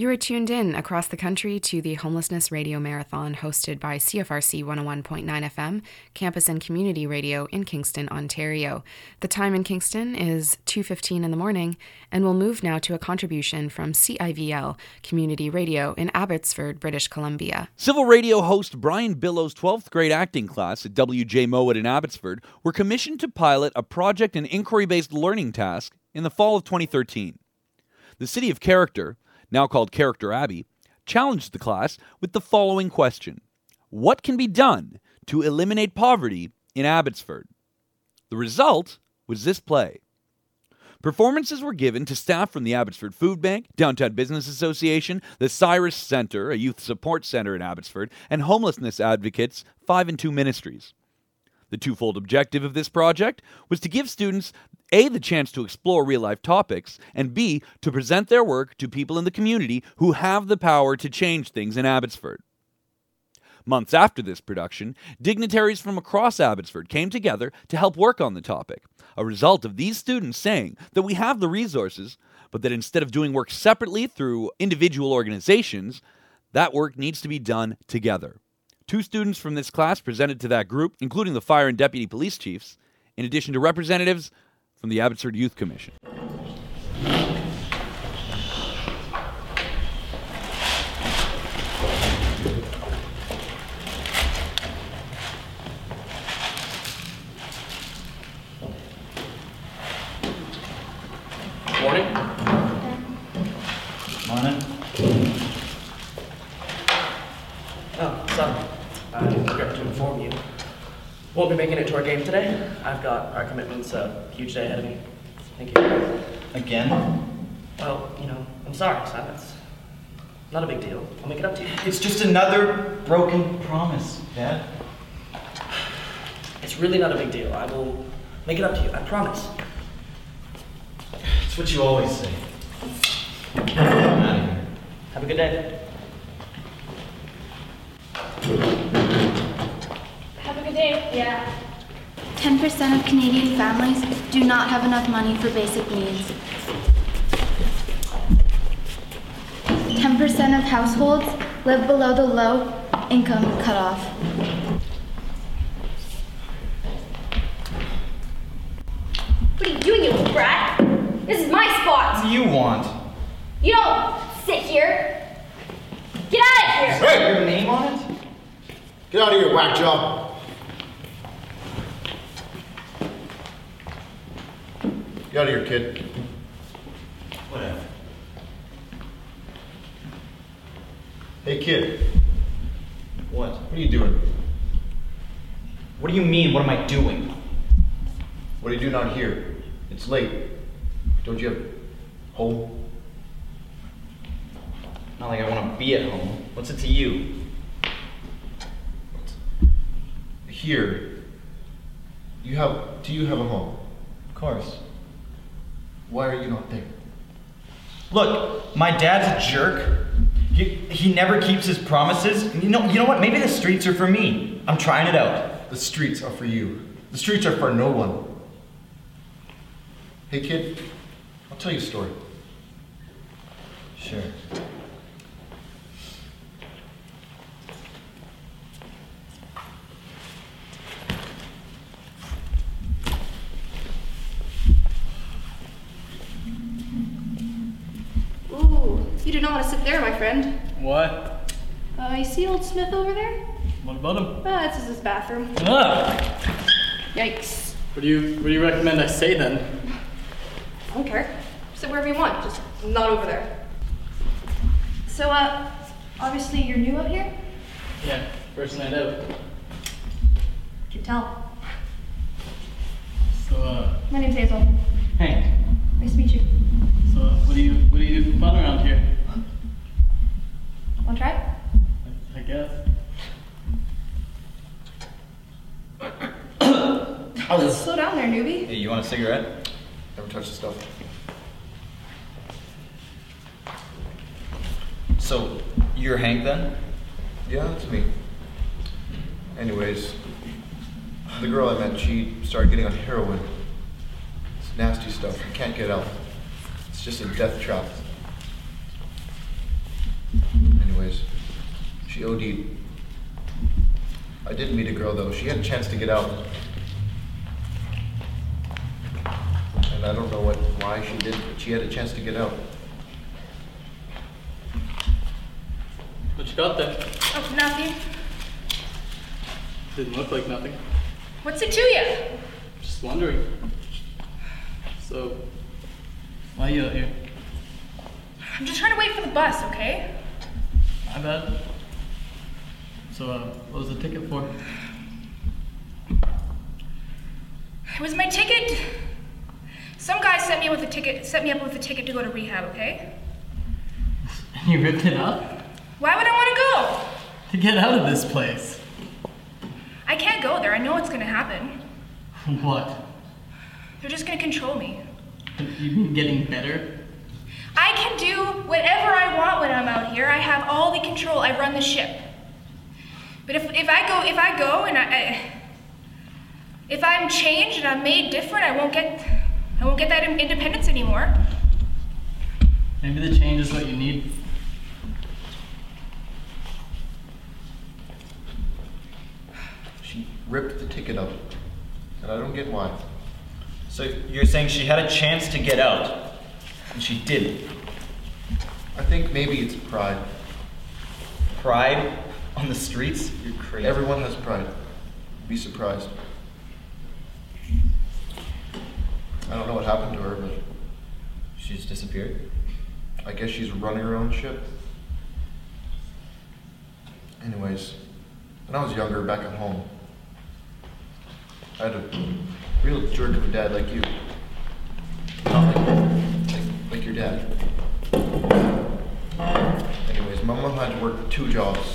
You are tuned in across the country to the Homelessness Radio Marathon hosted by CFRC 101.9 FM, Campus and Community Radio in Kingston, Ontario. The time in Kingston is 2:15 in the morning, and we'll move now to a contribution from CIVL Community Radio in Abbotsford, British Columbia. Civil radio host Brian Billow's 12th grade acting class at WJ Mowat in Abbotsford were commissioned to pilot a project and inquiry-based learning task in the fall of 2013. The city of Character, now called Character Abbey, challenged the class with the following question: what can be done to eliminate poverty in Abbotsford? The result was this play. Performances were given to staff from the Abbotsford Food Bank, Downtown Business Association, the Cyrus Centre, a youth support centre in Abbotsford, and homelessness advocates 5 and 2 Ministries. The twofold objective of this project was to give students A, the chance to explore real-life topics, and B, to present their work to people in the community who have the power to change things in Abbotsford. Months after this production, dignitaries from across Abbotsford came together to help work on the topic, a result of these students saying that we have the resources, but that instead of doing work separately through individual organizations, that work needs to be done together. 2 students from this class presented to that group, including the fire and deputy police chiefs, in addition to representatives from the Abbotsford Youth Commission. Morning. Morning. Oh, son. I regret to inform you. Won't be making it to our game today. I've got our commitments, a huge day ahead of me. Thank you. Again? Well, I'm sorry, son. It's not a big deal. I'll make it up to you. It's just another broken promise, Dad. It's really not a big deal. I will make it up to you. I promise. It's what you always say. I'm out of here. Have a good day. Have a good day. Yeah. 10% of Canadian families do not have enough money for basic needs. 10% of households live below the low income cutoff. What are you doing, you little brat? This is my spot. What do you want? You don't sit here. Get out of here. Hey! Your name on it? Get out of here, whack job. Get out of here, kid. Whatever. Hey, kid. What? What are you doing? What do you mean, what am I doing? What are you doing out here? It's late. Don't you have home? Not like I want to be at home. What's it to you? Here. Do you have a home? Of course. Why are you not there? Look, my dad's a jerk. He never keeps his promises. You know what? Maybe the streets are for me. I'm trying it out. The streets are for you. The streets are for no one. Hey, kid. I'll tell you a story. Sure. Ooh, you do not want to sit there, my friend. What? You see old Smith over there? What about him? This is his bathroom. Ah! Yikes. What do you recommend I say then? I don't care. Sit wherever you want, just not over there. So, obviously you're new out here? Yeah, first night out. Can tell. So, My name's Hazel. Hank. Nice to meet you. So, what do you do for fun around here? Wanna try? I guess. Slow down there, newbie. Hey, you want a cigarette? Never touch the stuff. So, you're Hank then? Yeah, that's me. Anyways, the girl I met, she started getting on heroin. It's nasty stuff. You can't get out. It's just a death trap. Anyways, she OD'd. I did meet a girl though. She had a chance to get out. And I don't know why she did, but she had a chance to get out. What you got there? Oh, nothing. Didn't look like nothing. What's it to you? Just wondering. So, why are you out here? I'm just trying to wait for the bus, okay? My bad. So, what was the ticket for? It was my ticket. Some guy set me up with a ticket to go to rehab, okay? And you ripped it up? Why would I want to go? To get out of this place. I can't go there. I know what's gonna happen. What? They're just gonna control me. You mean getting better? I can do whatever I want when I'm out here. I have all the control. I run the ship. But if I go and if I'm changed and I'm made different, I won't get that independence anymore. Maybe the change is what you need. She ripped the ticket up. And I don't get why. So you're saying she had a chance to get out, and she didn't? I think maybe it's pride. Pride on the streets? You're crazy. Everyone has pride. Be surprised. I don't know what happened to her, but She just disappeared? I guess she's running her own ship. Anyways, when I was younger, back at home, I had a real jerk of a dad like you. Not like your dad. Anyways, my mom had to work 2 jobs.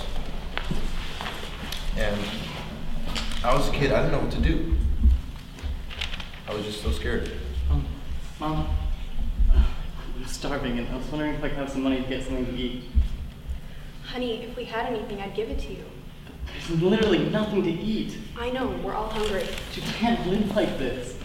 And I was a kid, I didn't know what to do. I was just so scared. Mom, I'm starving and I was wondering if I could have some money to get something to eat. Honey, if we had anything, I'd give it to you. There's literally nothing to eat. I know, we're all hungry. You can't live like this.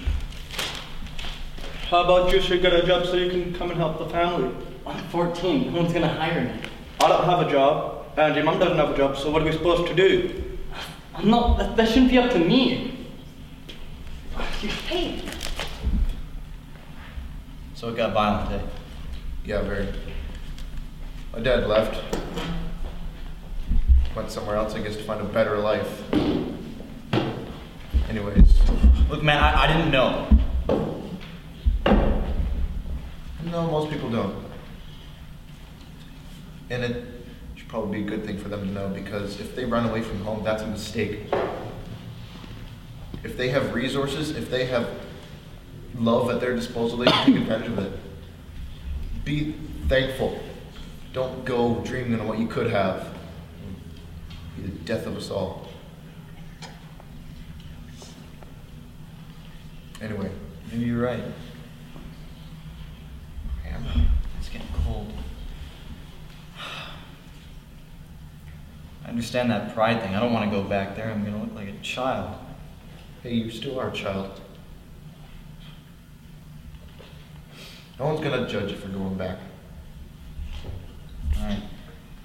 How about you should get a job so you can come and help the family? I'm 14, no one's gonna hire me. I don't have a job, and your mum doesn't have a job, so what are we supposed to do? I'm not, that shouldn't be up to me. Hey, So it got violent, eh? Yeah, very. My dad left. Went somewhere else, I guess, to find a better life. Anyways. Look, man, I didn't know. No, most people don't. And it should probably be a good thing for them to know, because if they run away from home, that's a mistake. If they have resources, if they have love at their disposal, they can take advantage of it. Be thankful. Don't go dreaming of what you could have. Be the death of us all. Anyway. Maybe you're right. Man, it's getting cold. I understand that pride thing. I don't want to go back there. I'm going to look like a child. Hey, you still are a child. No one's gonna judge you for going back. All right.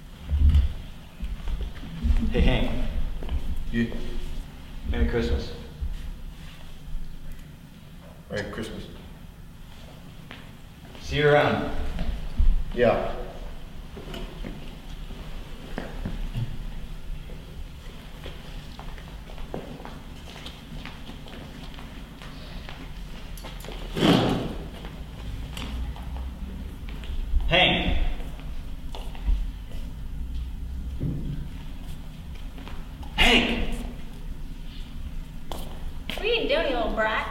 Hey, Hank. You. Merry Christmas. Merry Christmas. See you around. Yeah. Hank. Hank! What are you doing, you little brat?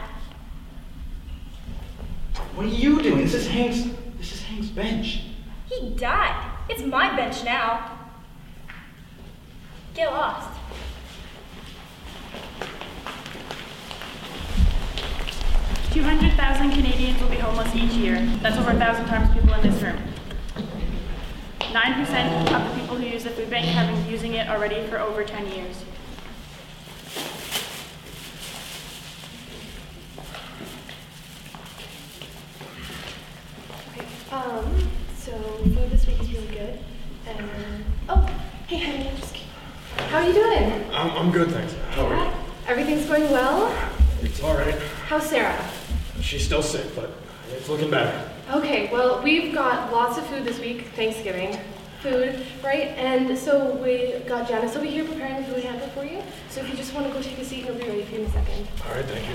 What are you doing? This is Hank's bench. He died. It's my bench now. Get lost. $200,000 Canadians will be homeless each year. That's over 1,000 times people in this room. 9% of the people who use the food bank have been using it already for over 10 years. so food this week is really good. And, oh, Hey, honey, how are you doing? I'm good, thanks. How are you? Everything's going well? It's all right. How's Sarah? She's still sick, but it's looking better. Okay, well, we've got lots of food this week, Thanksgiving food, right? And so we got Janice over here preparing the food hamper for you. So if you just want to go take a seat, and it'll be ready for you in a second. All right, thank you.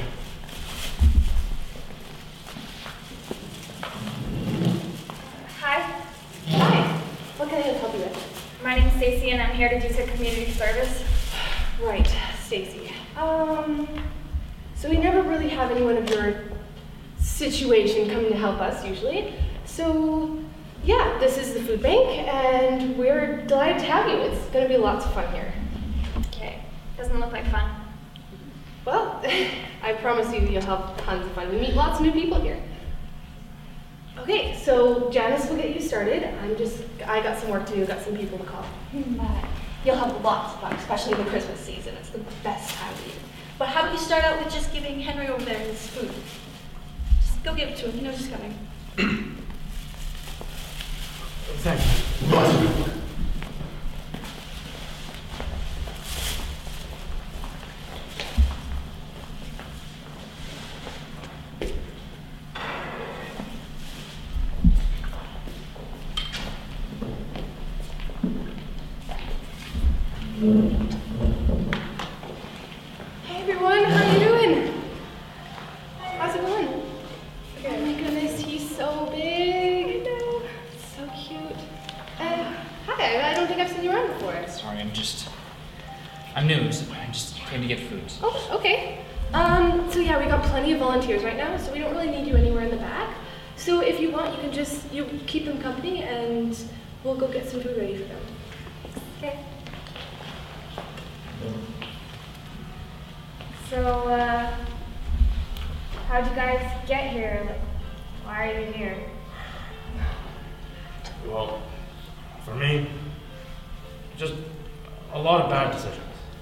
Hi, Hi. What can I help you with? my name's Stacy and I'm here to do some community service. Right, Stacy. So we never really have anyone of your situation coming to help us usually. So yeah, this is the food bank and we're delighted to have you. It's gonna be lots of fun here. Okay, doesn't look like fun. Well, I promise you you'll have tons of fun. We meet lots of new people here. Okay, so Janice will get you started. I got some work to do, got some people to call. But you'll have lots of fun, especially the Christmas season. It's the best time of year. But how about you start out with just giving Henry over there his food? Just go give it to him. He knows he's coming. Thanks. Hey everyone, how you doing? How's it going? Oh my goodness, he's so big. I know. So cute. Hi, I don't think I've seen you around before. Sorry, I'm new, so I just came to get food. Oh, okay. So yeah, we got plenty of volunteers right now, so we don't really need you anywhere in the back. So if you want, you can just keep them company and we'll go get some food ready for them. Okay. So, how'd you guys get here? Like, why are you here? Well, for me, just a lot of bad decisions.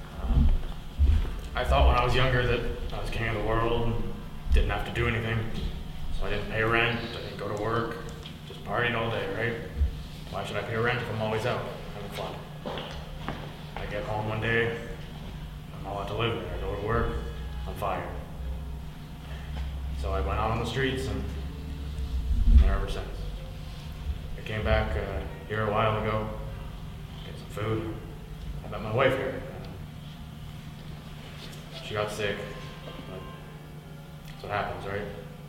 I thought when I was younger that I was king of the world and didn't have to do anything. So I didn't pay rent, I didn't go to work, just partied all day, right? Why should I pay rent if I'm always out having fun? I get home one day, I'm not allowed to live there. I go to work, I'm fired. So I went out on the streets and been there ever since. I came back here a while ago, get some food. I met my wife here. She got sick. But that's what happens, right?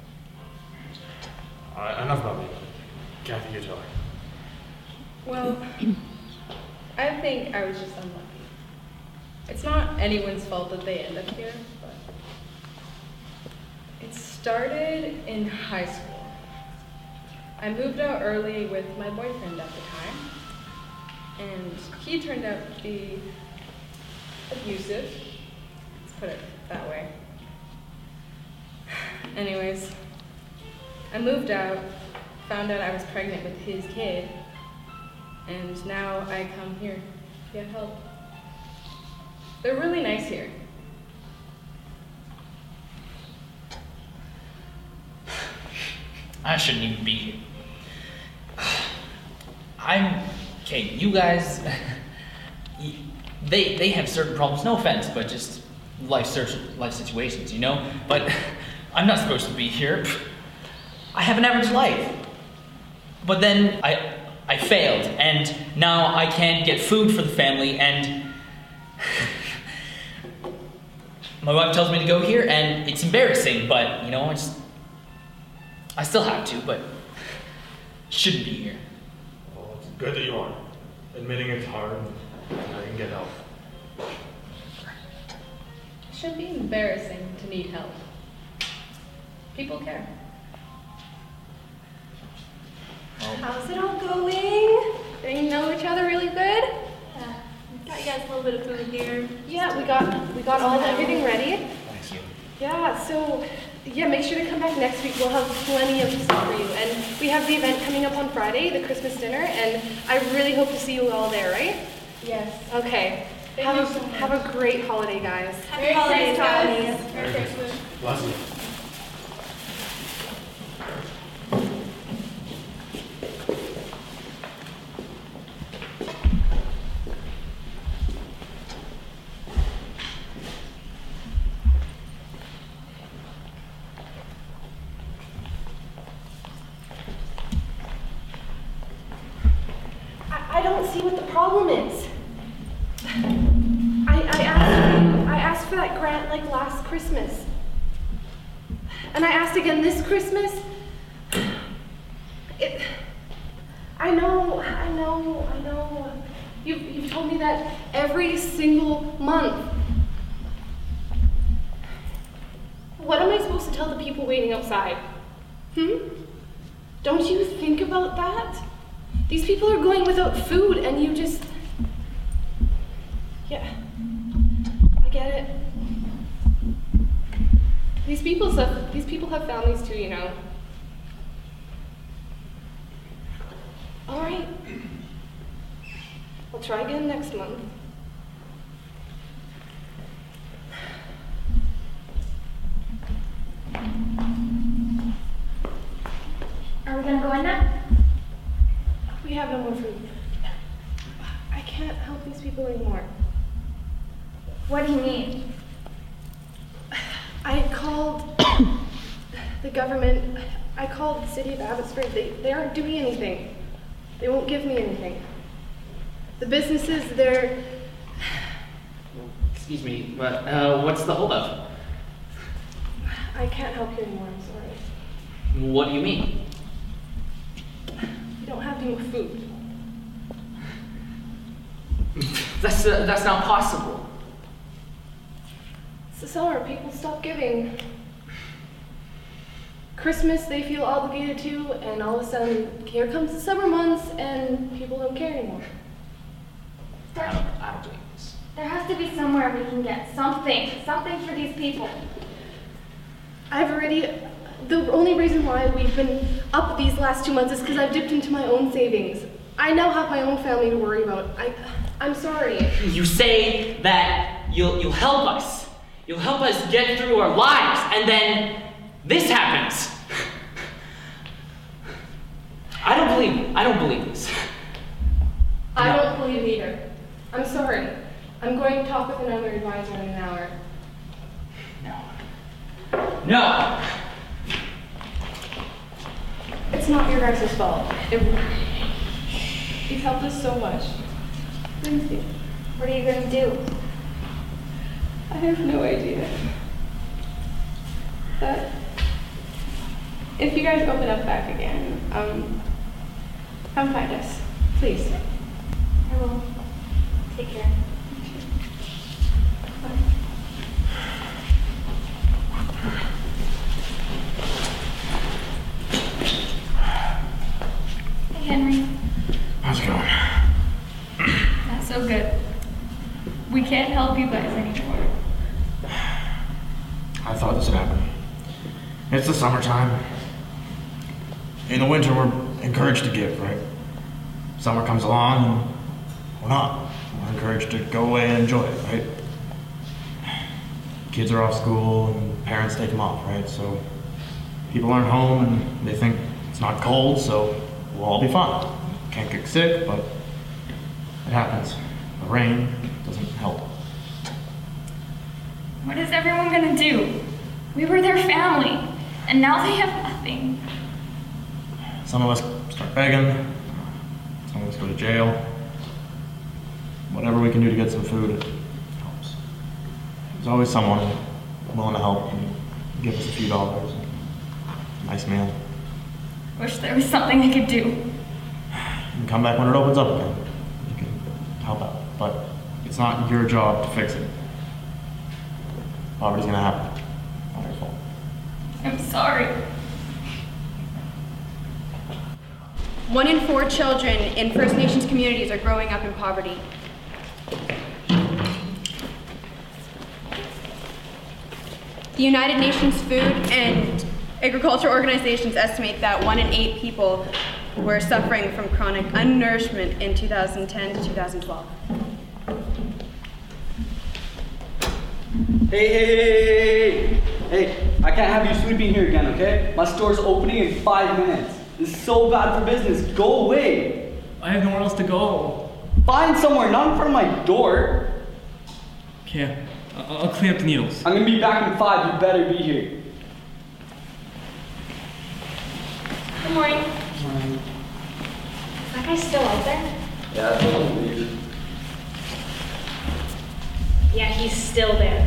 Enough about me. Kathy, you tell her. Well, I think I was just unlucky. It's not anyone's fault that they end up here, but it started in high school. I moved out early with my boyfriend at the time, and he turned out to be abusive. Let's put it that way. Anyways, I moved out, found out I was pregnant with his kid, and now I come here to get help. They're really nice here. I shouldn't even be here. Okay, you guys, they have certain problems, no offense, but just life situations, you know? But I'm not supposed to be here. I have an average life. But then I failed, and now I can't get food for the family, and my wife tells me to go here, and it's embarrassing, but, you know, I still have to, but shouldn't be here. Well, it's good that you are. Admitting it's hard, and I can get help. It should be embarrassing to need help. People care. How's it all going? Getting to know each other really good? Yeah. Got you guys a little bit of food here. Yeah, we got everything ready. Thank you. Yeah, so yeah, make sure to come back next week. We'll have plenty of stuff for you. And we have the event coming up on Friday, the Christmas dinner, and I really hope to see you all there, right? Yes. Okay. Thank you so much. Have a great holiday, guys. Happy holidays, guys. Merry Christmas. Bless you. don't see what the problem is. I asked for that grant like last Christmas. And I asked again this Christmas. I know. You've told me that every single month. What am I supposed to tell the people waiting outside? Don't you think about that? These people are going without food and you just... Yeah, I get it. These people have families too, you know. All right. I'll try again next month. Are we gonna go in now? We have no more food. I can't help these people anymore. What do you mean? I called the government. I called the city of Abbotsford. They aren't doing anything. They won't give me anything. The businesses, they're... Excuse me, but what's the holdup? I can't help you anymore, I'm sorry. What do you mean? We don't have any more food. That's not possible. It's the summer, people stop giving. Christmas they feel obligated to, and all of a sudden, here comes the summer months, and people don't care anymore. I don't believe this. There has to be somewhere we can get something for these people. The only reason why we've been up these last 2 months is because I've dipped into my own savings. I now have my own family to worry about. I'm sorry. You say that you'll help us. You'll help us get through our lives, and then this happens. I don't believe this. I don't believe either. I'm sorry. I'm going to talk with another advisor in an hour. No. It's not your guys' fault. You've helped us so much. Thank you. What are you going to do? I have no idea. But if you guys open up back again, come find us, please. I will. Take care. Hey, Henry. How's it going? Not so good. We can't help you guys anymore. I thought this would happen. It's the summertime. In the winter, we're encouraged to give, right? Summer comes along, and we're not. We're encouraged to go away and enjoy it, right? Kids are off school, and parents take them off, right? So people aren't home, and they think it's not cold, so we'll all be fine. Can't get sick, but it happens. The rain doesn't help. What is everyone gonna do? We were their family, and now they have nothing. Some of us start begging, some of us go to jail. Whatever we can do to get some food, it helps. There's always someone willing to help and give us a few dollars. Nice meal. Wish there was something I could do. You can come back when it opens up again. You can help out, but it's not your job to fix it. Poverty's gonna happen. Not your fault. I'm sorry. 1 in 4 children in First Nations communities are growing up in poverty. The United Nations Food and Agriculture Organizations estimate that 1 in 8 people were suffering from chronic undernourishment in 2010 to 2012. Hey, I can't have you sweeping here again, okay? My store's opening in 5 minutes. This is so bad for business. Go away. I have nowhere else to go. Find somewhere, not in front of my door. Okay, I'll clean up the needles. I'm gonna be back in 5. You better be here. Good morning. Morning. Is that guy still out there? Yeah, I don't leave. Yeah, he's still there.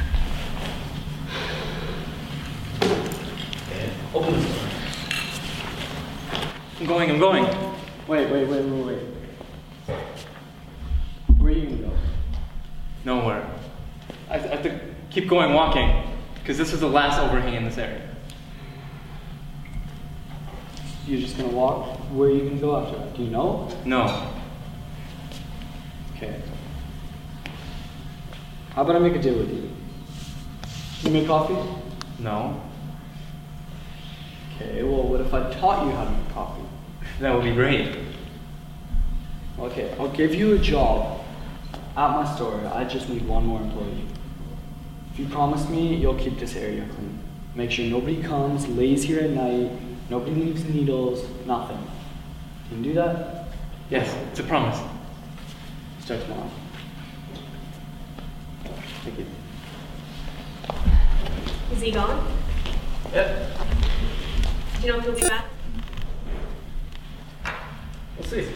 Open the door. I'm going. Wait. Where are you gonna go? Nowhere. I have to keep going walking, because this is the last overhang in this area. You're just gonna walk? Where are you gonna go after that? Do you know? No. Okay. How about I make a deal with you? You make coffee? No. Okay, well, what if I taught you how to make coffee? That would be great. Okay, I'll give you a job at my store. I just need one more employee. If you promise me, you'll keep this area clean. Make sure nobody comes, lays here at night, nobody leaves needles, nothing. Can you do that? Yes, it's a promise. Start tomorrow. Thank you. Is he gone? Yep. Do you know if he'll be back? We'll see.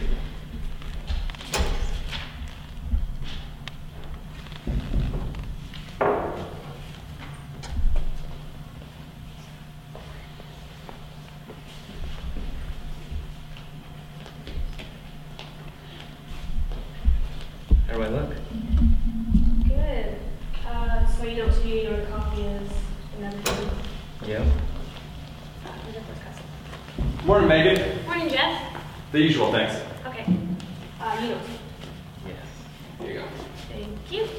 How do I look? Good. So you know what you need or coffee is and everything. Yeah. Who's your first customer? Morning, Megan. Morning, Jeff. The usual, thanks. Okay. You know. Yes. Here you go. Thank you.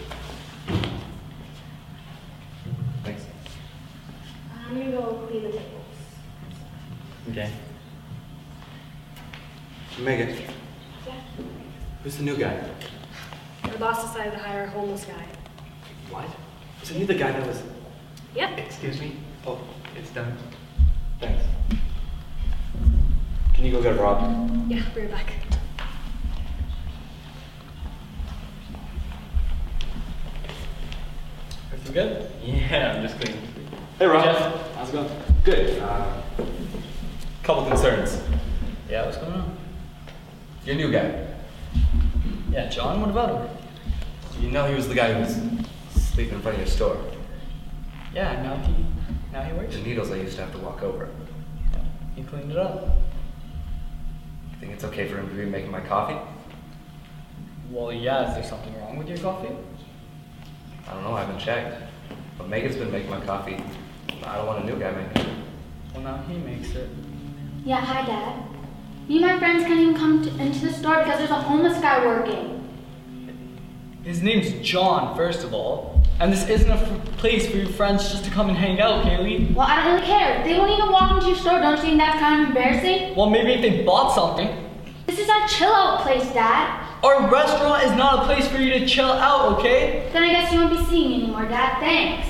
Thanks. I'm gonna go clean the tables. Okay. Megan, Yeah. who's the new guy? My boss decided to hire a homeless guy. What? Isn't he the guy that was... Yep. Excuse me? Oh, it's done. Thanks. Can you go get Rob? Yeah, be right back. Everything good? Yeah, I'm just cleaning. Hey, Rob. Jeff. How's it going? Good. Couple concerns. Yeah, what's going on? Your new guy. Yeah, John, what about him? You know he was the guy who was sleeping in front of your store. Yeah, now he works. The needles I used to have to walk over. Yeah, he cleaned it up. You think it's okay for him to be making my coffee? Well, yeah, is there something wrong with your coffee? I don't know, I haven't checked. But Megan's been making my coffee. I don't want a new guy making it. Well, now he makes it. Yeah, hi, Dad. Me and my friends can't even come into the store because there's a homeless guy working. His name's John, first of all. And this isn't a place for your friends just to come and hang out, Kaylee. Well, I don't really care. They won't even walk into your store. Don't you think that's kind of embarrassing? Well, maybe if they bought something. This is our chill out place, Dad. Our restaurant is not a place for you to chill out, okay? Then I guess you won't be seeing me anymore, Dad. Thanks.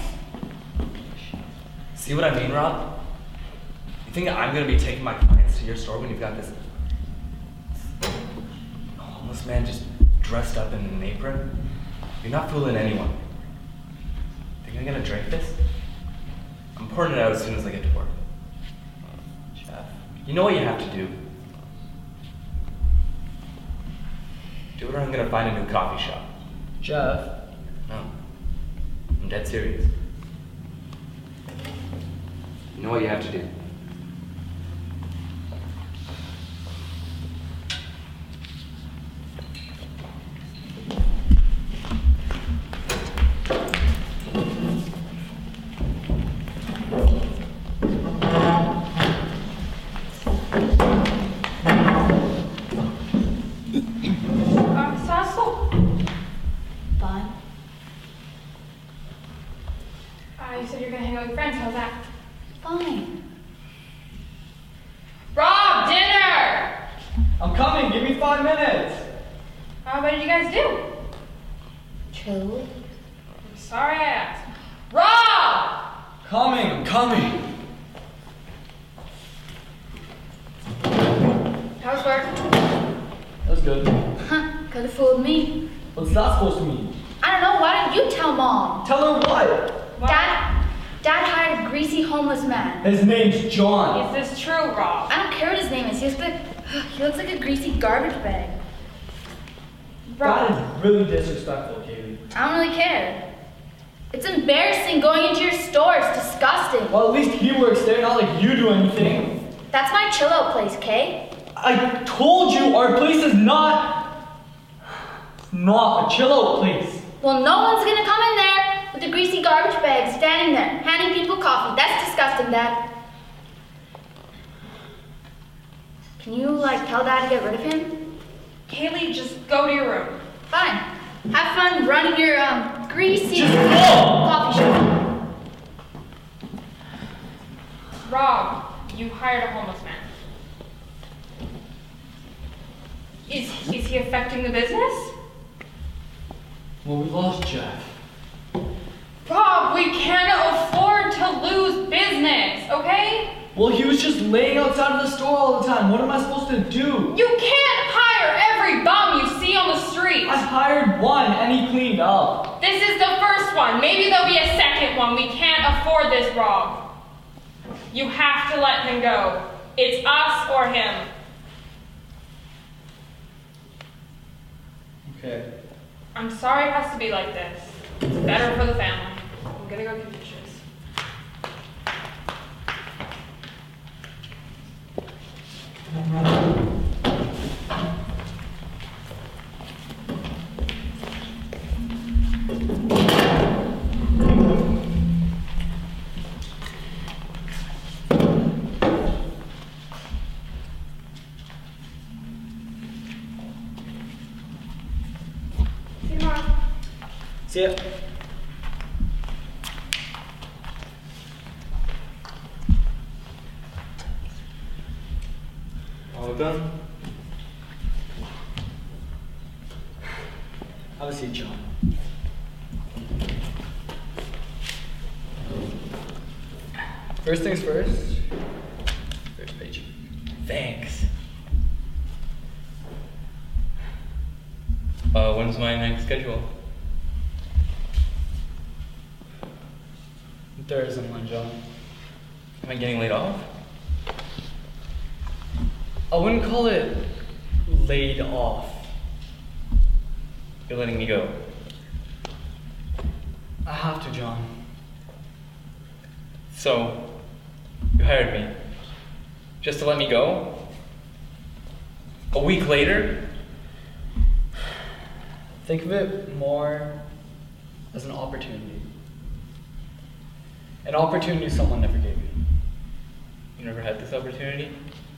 See what I mean, Rob? You think I'm gonna be taking my clients to your store when you've got this homeless man just dressed up in an apron? You're not fooling anyone. Think I'm gonna drink this? I'm pouring it out as soon as I get to work. Jeff, you know what you have to do. Do it or I'm gonna find a new coffee shop. Jeff? No. I'm dead serious. You know what you have to do. Fun. You said you're gonna hang out with friends. How's that? Fine. Rob, dinner! I'm coming, give me 5 minutes. What did you guys do? Chill. I'm sorry I asked. Rob! I'm coming. How's work? That's good. Huh, could have fooled me. What's that supposed to mean? I don't know, why don't you tell Mom? Tell her what? Dad hired a greasy homeless man. His name's John. Is this true, Rob? I don't care what his name is, he looks like a greasy garbage bag. That is really disrespectful, Kaylee. I don't really care. It's embarrassing going into your store. It's disgusting. Well, at least he works there, not like you do anything. That's my chill out place, Kay? I told you our place is not a chill out place. Well, no one's gonna come in there with a greasy garbage bag standing there, handing people coffee. That's disgusting, Dad. Can you, tell Dad to get rid of him? Kaylee, just go to your room. Fine. Have fun running your, greasy coffee shop. Rob, you hired a homeless man. Is he affecting the business? Well, we lost Jeff. Rob, we can't afford to lose business, okay? Well, he was just laying outside of the store all the time. What am I supposed to do? You can't hire every bum you see on the street. I hired one and he cleaned up. This is the first one. Maybe there'll be a second one. We can't afford this, Rob. You have to let him go. It's us or him. Okay. I'm sorry it has to be like this. It's better for the family. I'm gonna go get pictures. See ya. All done? Have a seat, John. First things first. First page. Thanks. When's my next schedule? There isn't one, John. Am I getting laid off? I wouldn't call it laid off. You're letting me go. I have to, John. So, you hired me just to let me go? A week later? Think of it more as an opportunity. An opportunity someone never gave you. You never had this opportunity?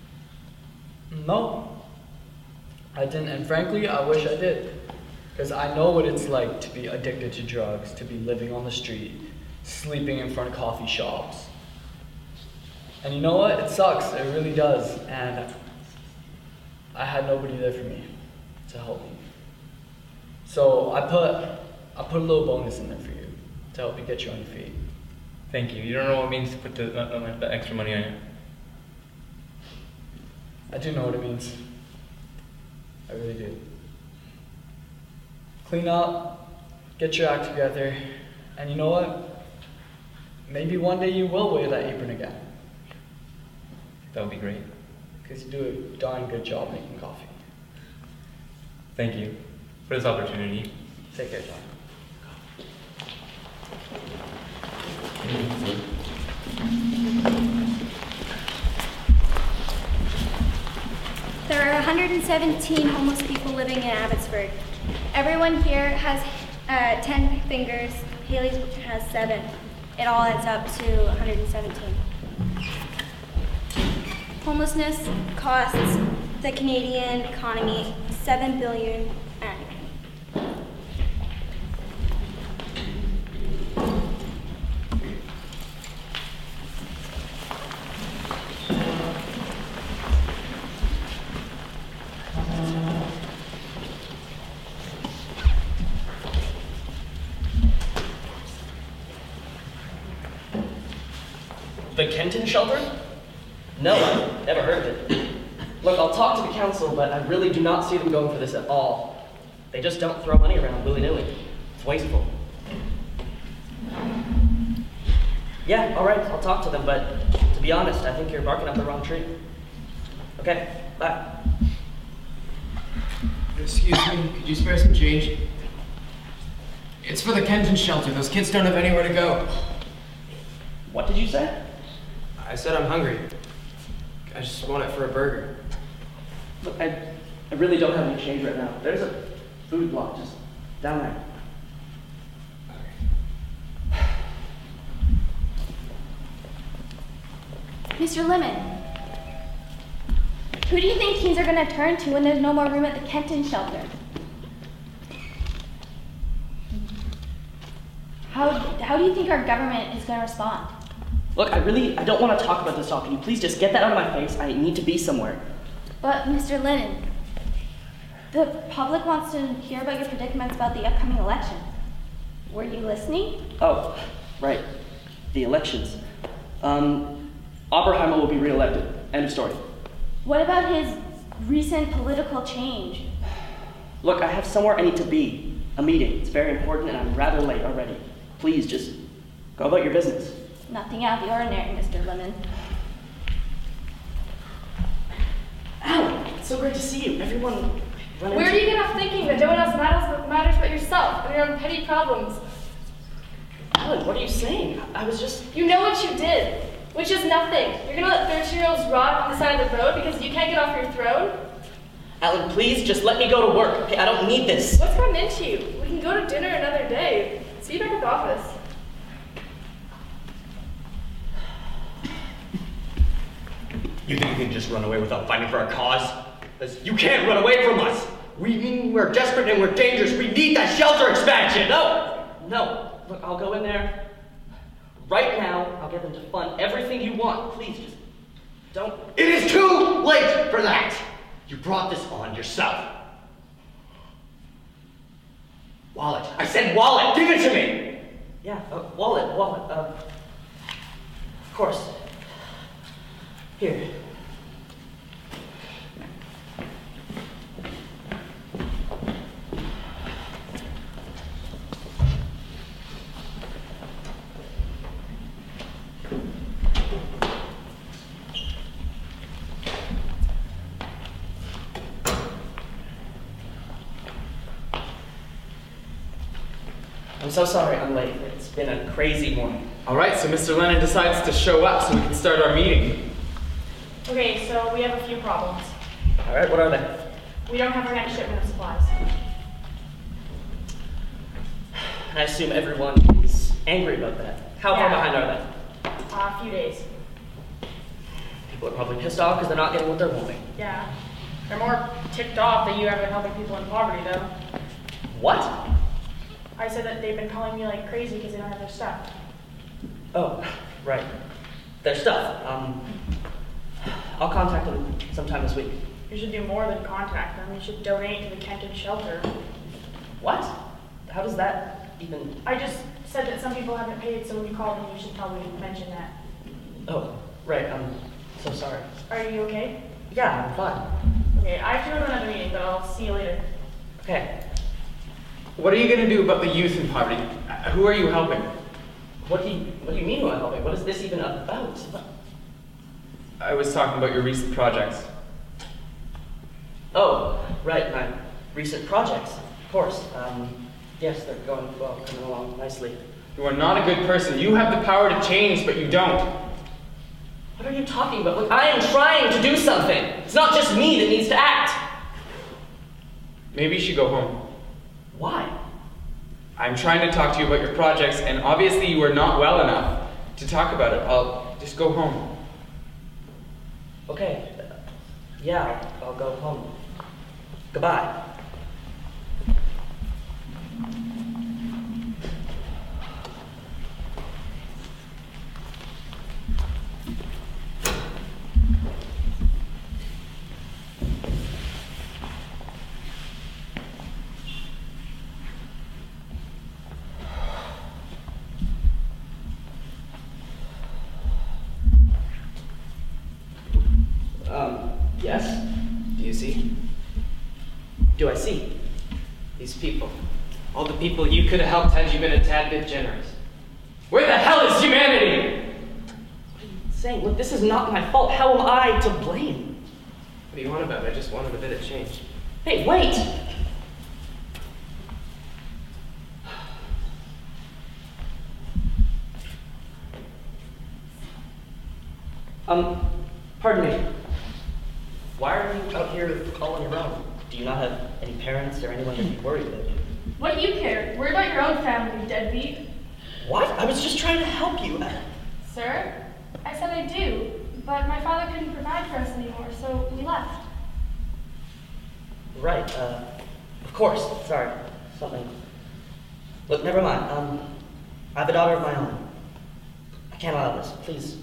No, I didn't, and frankly, I wish I did. Because I know what it's like to be addicted to drugs, to be living on the street, sleeping in front of coffee shops. And you know what? It sucks, it really does. And I had nobody there for me to help me. So I put a little bonus in there for you to help you get you on your feet. Thank you. You don't know what it means to put the extra money on you. I do know what it means. I really do. Clean up, get your act together, and you know what? Maybe one day you will wear that apron again. That would be great. Because you do a darn good job making coffee. Thank you for this opportunity. Take care, John. There are 117 homeless people living in Abbotsford. Everyone here has 10 fingers. Haley's has 7. It all adds up to 117. Homelessness costs the Canadian economy $7 billion annually. The Kenton shelter? No, I've never heard of it. Look, I'll talk to the council, but I really do not see them going for this at all. They just don't throw money around willy-nilly. It's wasteful. Yeah, all right, I'll talk to them, but to be honest, I think you're barking up the wrong tree. Okay, bye. Excuse me, could you spare some change? It's for the Kenton shelter. Those kids don't have anywhere to go. What did you say? I said I'm hungry. I just want it for a burger. Look, I really don't have any change right now. There's a food block just down there. Mr. Lemon, who do you think teens are going to turn to when there's no more room at the Kenton shelter? How do you think our government is going to respond? Look, I don't want to talk about this all. Can you please just get that out of my face? I need to be somewhere. But, Mr. Lennon, the public wants to hear about your predicaments about the upcoming election. Were you listening? Oh, right. The elections. Oppenheimer will be reelected. End of story. What about his recent political change? Look, I have somewhere I need to be. A meeting. It's very important and I'm rather late already. Please, just go about your business. Nothing out of the ordinary, Mr. Lemon. Alan, it's so great to see you. Everyone... Where do you get off thinking that no one else matters but yourself and your own petty problems? Alan, what are you saying? I was just... You know what you did, which is nothing. You're gonna let 13-year-olds rot on the side of the road because you can't get off your throne? Alan, please, just let me go to work, okay? I don't need this. What's gotten into you? We can go to dinner another day. See you back at the office. You think you can just run away without fighting for our cause? You can't run away from us! We're desperate and we're dangerous. We need that shelter expansion! No! Look, I'll go in there. Right now, I'll get them to fund everything you want. Please, just don't... It is too late for that! You brought this on yourself. Wallet. I said wallet! Give it to me! Yeah, wallet. Of course. Here. I'm so sorry I'm late. It's been a crazy morning. All right, so Mr. Lennon decides to show up so we can start our meeting. Okay, so we have a few problems. All right, what are they? We don't have our next shipment of supplies. I assume everyone is angry about that. How far behind are they? A few days. People are probably pissed off because they're not getting what they're wanting. Yeah. They're more ticked off that you haven't been helping people in poverty, though. What? I said that they've been calling me like crazy because they don't have their stuff. Oh, right. Their stuff. I'll contact them sometime this week. You should do more than contact them. You should donate to the Kenton shelter. What? How does that even... I just said that some people haven't paid, so when you call them, you should probably mention that. Oh, right. I'm so sorry. Are you okay? Yeah, I'm fine. Okay, I have to go to another meeting, but I'll see you later. Okay. What are you going to do about the youth in poverty? Who are you helping? What do you mean who I'm helping? What is this even about? I was talking about your recent projects. Oh, right, my recent projects. Of course. Yes, they're going well, coming along nicely. You are not a good person. You have the power to change, but you don't. What are you talking about? Look, I am trying to do something. It's not just me that needs to act. Maybe you should go home. Why? I'm trying to talk to you about your projects, and obviously you are not well enough to talk about it. I'll just go home. Okay. Yeah, I'll go home. Goodbye. Yes? Do you see? Do I see? These people. All the people you could have helped had you been a tad bit generous. Where the hell is humanity? What are you saying? Look, this is not my fault. How am I to blame? What do you want about it? I just wanted a bit of change. Hey, wait! Pardon me. Why are you out here all on your own? Do you not have any parents or anyone to be worried about you? What do you care? Worry about your own family, deadbeat. What? I was just trying to help you. Sir, I said I do, but my father couldn't provide for us anymore, so we left. Right, of course. Sorry. Something. Look, never mind. I have a daughter of my own. I can't allow this. Please.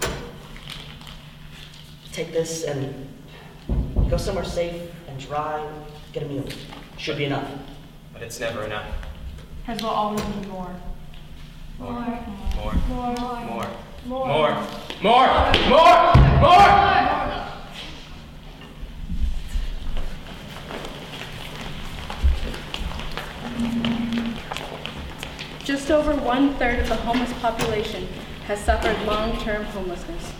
Take this and go somewhere safe and dry. Get a meal. Should be enough. But it's never enough. Because we'll always need more. More. More. More. More. More. More. More. More. More. More. Just over 1/3 of the homeless population has suffered long-term homelessness.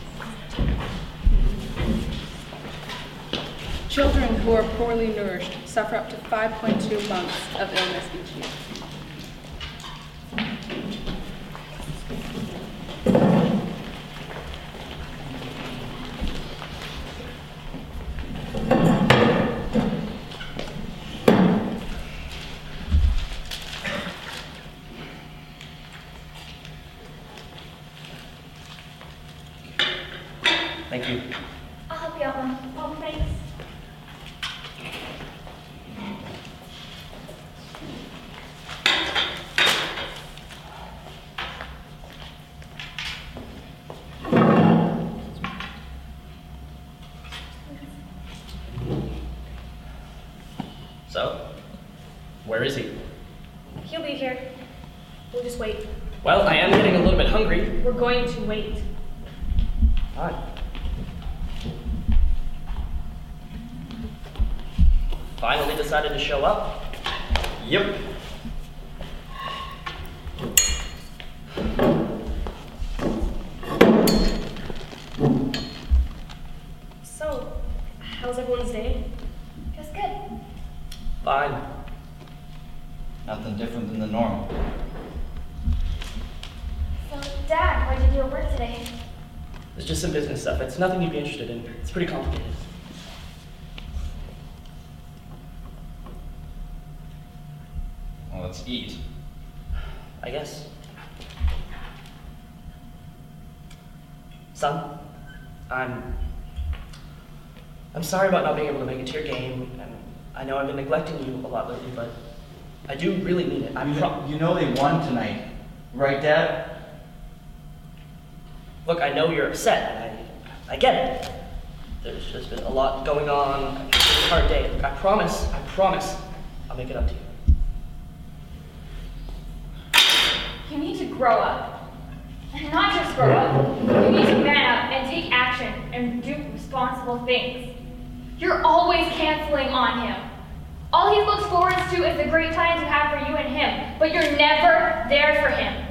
Children who are poorly nourished suffer up to 5.2 months of illness each year. Thank you. I'll help you out, Mom. Oh, thanks. So, where is he? He'll be here. We'll just wait. Well, I am getting a little bit hungry. We're going to wait. Fine. Finally decided to show up? Yep. So, how's everyone's day? Just good. Fine. Nothing different than the normal. So, Dad, why'd you do at work today? It's just some business stuff. It's nothing you'd be interested in. It's pretty complicated. Well, let's eat. I guess. Son, I'm sorry about not being able to make it to your game, and I know I've been neglecting you a lot lately, but I do really mean it. You know they won tonight, right, Dad? Look, I know you're upset, and I get it. There's just been a lot going on. It's been a hard day. Look, I promise, I'll make it up to you. You need to grow up. And not just grow up. You need to man up and take action and do responsible things. You're always canceling on him. All he looks forward to is the great times you have for you and him, but you're never there for him.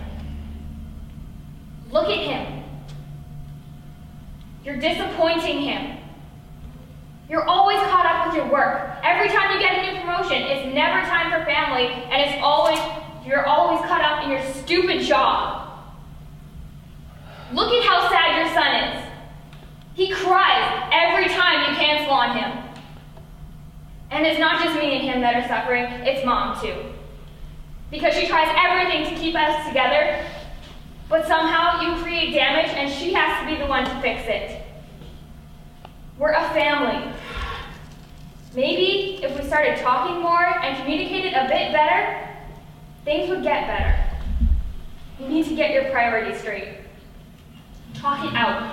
Look at him. You're disappointing him. You're always caught up with your work. Every time you get a new promotion, it's never time for family, and you're always caught up in your stupid job. Look at how sad your son is. He cries every time you cancel on him. And it's not just me and him that are suffering, it's Mom too. Because she tries everything to keep us together, but somehow you create damage and she has to be the one to fix it. We're a family. Maybe if we started talking more and communicated a bit better, things would get better. You need to get your priorities straight. Talk it out.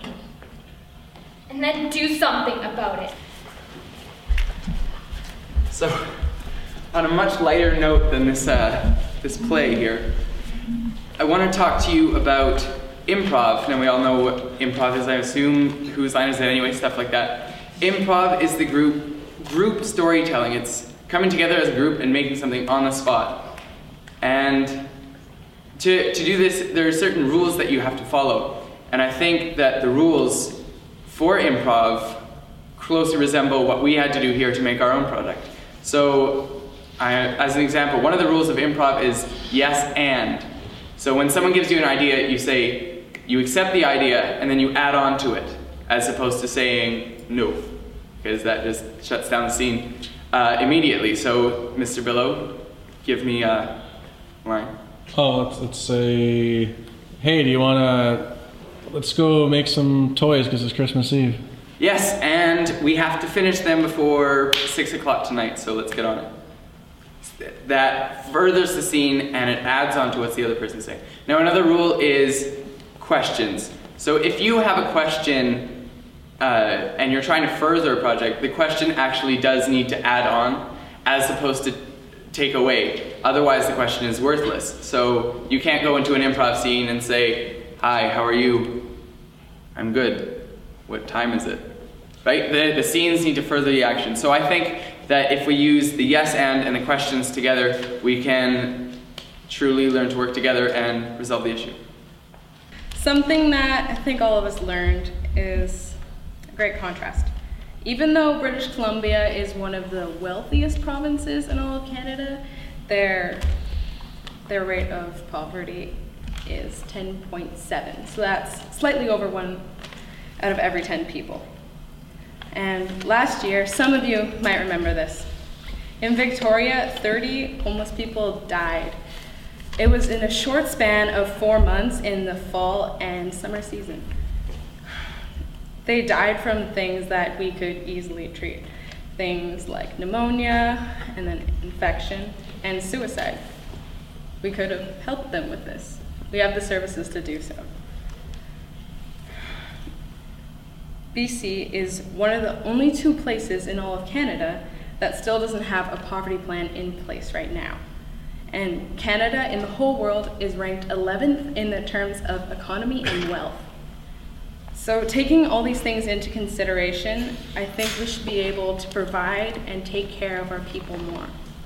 And then do something about it. So, on a much lighter note than this play here, I want to talk to you about improv. Now we all know what improv is, I assume. Whose line is it anyway? Stuff like that. Improv is the group storytelling. It's coming together as a group and making something on the spot. And to do this, there are certain rules that you have to follow. And I think that the rules for improv closely resemble what we had to do here to make our own product. So, as an example, one of the rules of improv is yes and. So when someone gives you an idea, you accept the idea, and then you add on to it. as opposed to saying no, because that just shuts down the scene immediately. So, Mr. Billow, give me a line. Oh, let's say, hey, do you wanna, let's go make some toys because it's Christmas Eve. Yes, and we have to finish them before 6 o'clock tonight, so let's get on it. That furthers the scene and it adds on to what the other person's saying. Now, another rule is questions. So if you have a question and you're trying to further a project, the question actually does need to add on as opposed to take away. Otherwise, the question is worthless. So you can't go into an improv scene and say, hi, how are you? I'm good. What time is it? Right? The scenes need to further the action. So I think that if we use the yes and the questions together, we can truly learn to work together and resolve the issue. Something that I think all of us learned is a great contrast. Even though British Columbia is one of the wealthiest provinces in all of Canada, their rate of poverty is 10.7. So that's slightly over 1 out of every 10 people. And last year, some of you might remember this. In Victoria, 30 homeless people died. It was in a short span of 4 months in the fall and summer season. They died from things that we could easily treat. Things like pneumonia, and then infection, and suicide. We could have helped them with this. We have the services to do so. BC is one of the only 2 places in all of Canada that still doesn't have a poverty plan in place right now. And Canada in the whole world is ranked 11th in the terms of economy and wealth. So taking all these things into consideration, I think we should be able to provide and take care of our people more.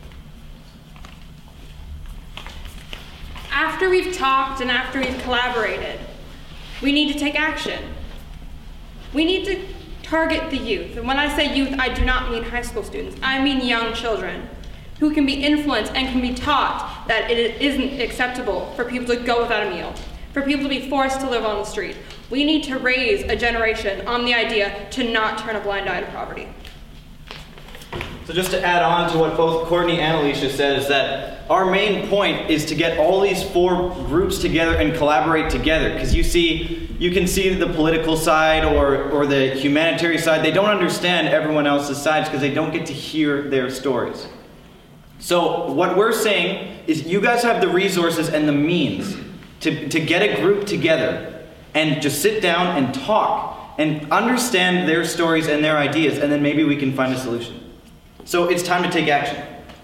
After we've talked and after we've collaborated, we need to take action. We need to target the youth. And when I say youth, I do not mean high school students. I mean young children who can be influenced and can be taught that it isn't acceptable for people to go without a meal, for people to be forced to live on the street. We need to raise a generation on the idea to not turn a blind eye to poverty. So just to add on to what both Courtney and Alicia said is that our main point is to get all these 4 groups together and collaborate together. Because you can see the political side or the humanitarian side. They don't understand everyone else's sides because they don't get to hear their stories. So what we're saying is you guys have the resources and the means to get a group together and just sit down and talk and understand their stories and their ideas, and then maybe we can find a solution. So it's time to take action.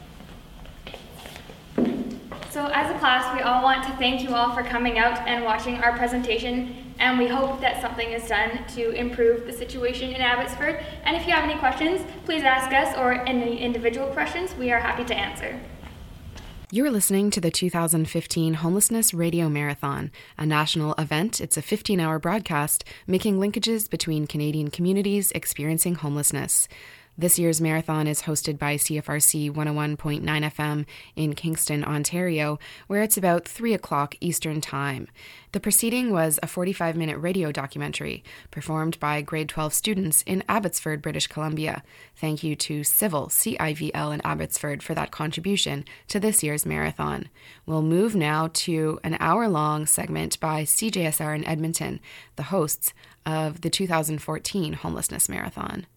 So as a class, we all want to thank you all for coming out and watching our presentation, and we hope that something is done to improve the situation in Abbotsford. And if you have any questions, please ask us, or any individual questions, we are happy to answer. You're listening to the 2015 Homelessness Radio Marathon, a national event. It's a 15-hour broadcast making linkages between Canadian communities experiencing homelessness. This year's marathon is hosted by CFRC 101.9 FM in Kingston, Ontario, where it's about 3 o'clock Eastern Time. The proceeding was a 45-minute radio documentary performed by grade 12 students in Abbotsford, British Columbia. Thank you to Civil CIVL in Abbotsford for that contribution to this year's marathon. We'll move now to an hour-long segment by CJSR in Edmonton, the hosts of the 2014 Homelessness Marathon.